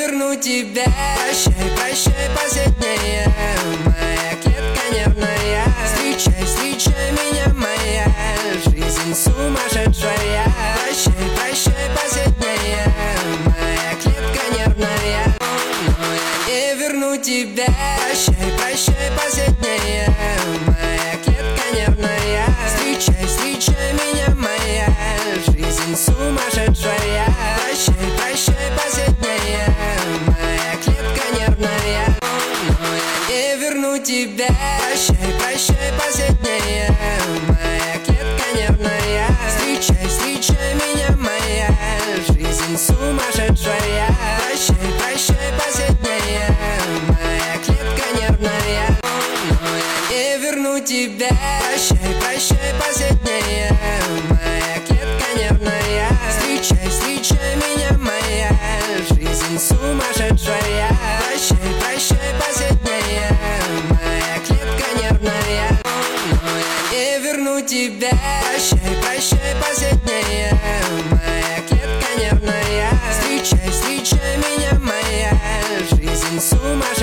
верну тебя. Прощай, прощай, последняя моя клетка нервная. Встречай, встречай меня, моя жизнь сумасшедшая. Прощай, прощай, последняя моя клетка нервная. Но я не верну тебя. Прощай, прощай, последняя моя клетка нервная. Встречай, встречай меня, моя жизнь сумасшедшая. Прощай, прощай, последняя моя клетка нервная. Но я не верну тебя. Прощай, прощай, последняя моя клетка нервная. Встречай, встречай меня, моя жизнь сумасшедшая. Прощай, прощай, последняя моя клетка нервная. Но я не верну тебя. Прощай, прощай, последняя моя клетка нервная. Встречай, встречай меня, моя жизнь сумасшедшая. Прощай, прощай, последняя моя клетка нервная. Но я не верну тебя. Прощай, прощай, последняя моя клетка нервная. Встречай, встречай меня, моя жизнь сумасшедшая.